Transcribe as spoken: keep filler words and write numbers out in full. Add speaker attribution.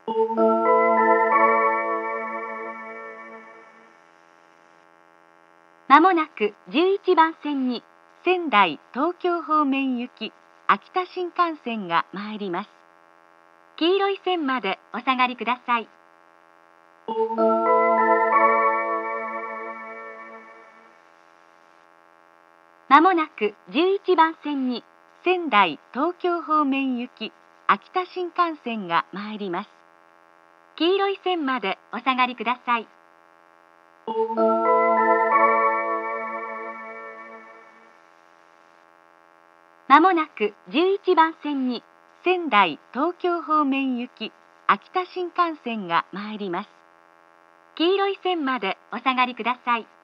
Speaker 1: まもなくじゅういちばん線に仙台東京方面行き秋田新幹線が参ります。黄色い線までお下がりください。まもなくじゅういちばん線に仙台東京方面行き秋田新幹線が参ります。黄色い線までお下がりください。まもなくじゅういちばん線に仙台東京方面行き秋田新幹線が参ります。黄色い線までお下がりください。